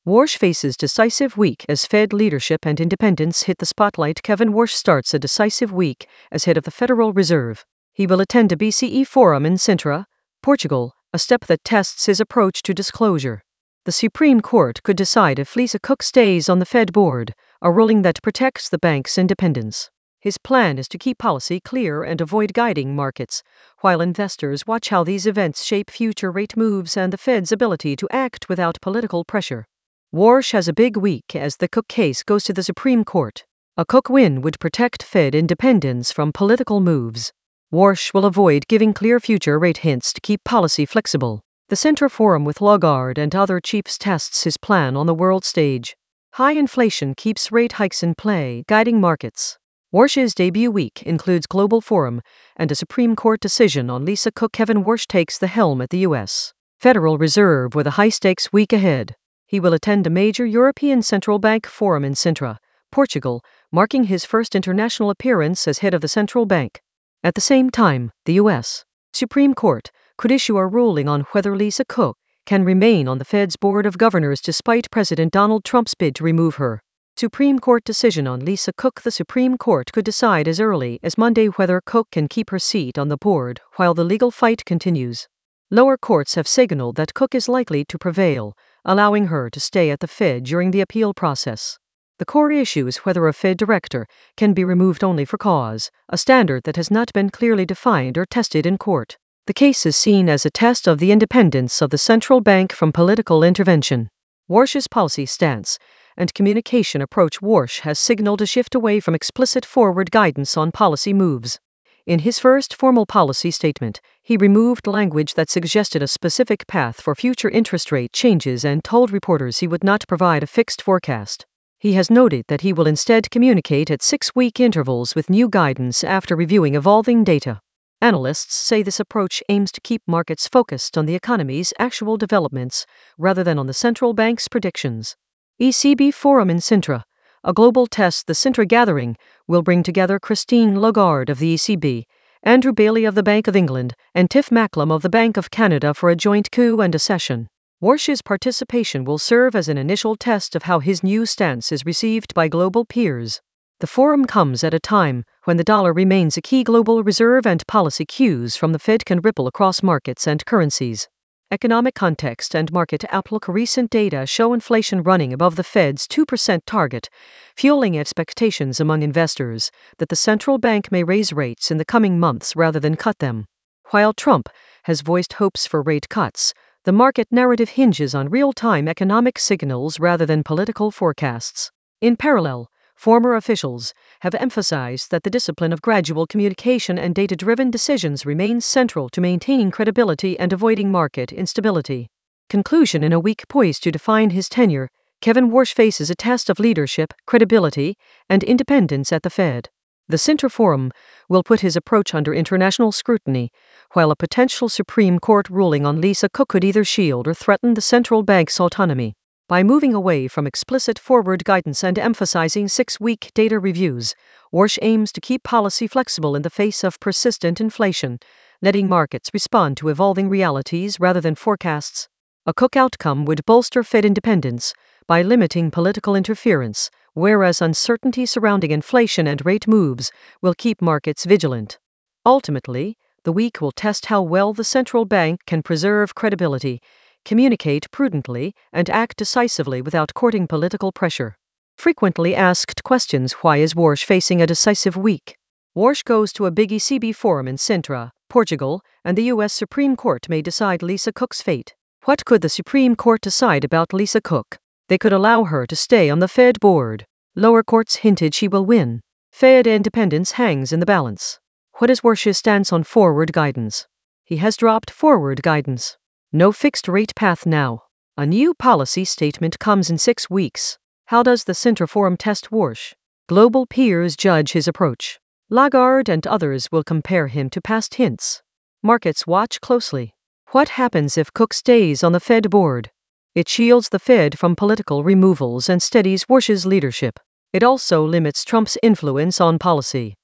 Warsh faces decisive week as Fed leadership and independence hit the spotlight. Kevin Warsh starts a decisive week as head of the Federal Reserve. He will attend a BCE forum in Sintra, Portugal, a step that tests his approach to disclosure. The Supreme Court could decide if Lisa Cook stays on the Fed board, a ruling that protects the bank's independence. His plan is to keep policy clear and avoid guiding markets, while investors watch how these events shape future rate moves and the Fed's ability to act without political pressure. Warsh has a big week as the Cook case goes to the Supreme Court. A Cook win would protect Fed independence from political moves. Warsh will avoid giving clear future rate hints to keep policy flexible. The Sintra Forum with Lagarde and other chiefs tests his plan on the world stage. High inflation keeps rate hikes in play, guiding markets. Warsh's debut week includes Global Forum and a Supreme Court decision on Lisa Cook. Kevin Warsh takes the helm at the U.S. Federal Reserve with a high-stakes week ahead. He will attend a major European Central Bank forum in Sintra, Portugal, marking his first international appearance as head of the central bank. At the same time, the U.S. Supreme Court could issue a ruling on whether Lisa Cook can remain on the Fed's Board of Governors despite President Donald Trump's bid to remove her. Supreme Court decision on Lisa Cook. The Supreme Court could decide as early as Monday whether Cook can keep her seat on the board while the legal fight continues. Lower courts have signaled that Cook is likely to prevail, allowing her to stay at the Fed during the appeal process. The core issue is whether a Fed director can be removed only for cause, a standard that has not been clearly defined or tested in court. The case is seen as a test of the independence of the central bank from political intervention. Warsh's policy stance and communication approach. Warsh has signaled a shift away from explicit forward guidance on policy moves. In his first formal policy statement, he removed language that suggested a specific path for future interest rate changes and told reporters he would not provide a fixed forecast. He has noted that he will instead communicate at 6-week intervals with new guidance after reviewing evolving data. Analysts say this approach aims to keep markets focused on the economy's actual developments rather than on the central bank's predictions. ECB Forum in Sintra, a global test. The Sintra gathering will bring together Christine Lagarde of the ECB, Andrew Bailey of the Bank of England, and Tiff Macklem of the Bank of Canada for a joint coup and a session. Warsh's participation will serve as an initial test of how his new stance is received by global peers. The forum comes at a time when the dollar remains a key global reserve and policy cues from the Fed can ripple across markets and currencies. Economic context and market outlook. Recent data show inflation running above the Fed's 2% target, fueling expectations among investors that the central bank may raise rates in the coming months rather than cut them. While Trump has voiced hopes for rate cuts, the market narrative hinges on real-time economic signals rather than political forecasts. In parallel, former officials have emphasized that the discipline of gradual communication and data-driven decisions remains central to maintaining credibility and avoiding market instability. Conclusion. In a week poised to define his tenure, Kevin Warsh faces a test of leadership, credibility, and independence at the Fed. The Sintra Forum will put his approach under international scrutiny, while a potential Supreme Court ruling on Lisa Cook could either shield or threaten the central bank's autonomy. By moving away from explicit forward guidance and emphasizing 6-week data reviews, Warsh aims to keep policy flexible in the face of persistent inflation, letting markets respond to evolving realities rather than forecasts. A Cook outcome would bolster Fed independence by limiting political interference, whereas uncertainty surrounding inflation and rate moves will keep markets vigilant. Ultimately, the week will test how well the central bank can preserve credibility, communicate prudently, and act decisively without courting political pressure. Frequently asked questions. Why is Warsh facing a decisive week? Warsh goes to a big ECB forum in Sintra, Portugal, and the U.S. Supreme Court may decide Lisa Cook's fate. What could the Supreme Court decide about Lisa Cook? They could allow her to stay on the Fed board. Lower courts hinted she will win. Fed independence hangs in the balance. What is Warsh's stance on forward guidance? He has dropped forward guidance. No fixed rate path now. A new policy statement comes in 6 weeks. How does the Sintra Forum test Warsh? Global peers judge his approach. Lagarde and others will compare him to past hints. Markets watch closely. What happens if Cook stays on the Fed board? It shields the Fed from political removals and steadies Warsh's leadership. It also limits Trump's influence on policy.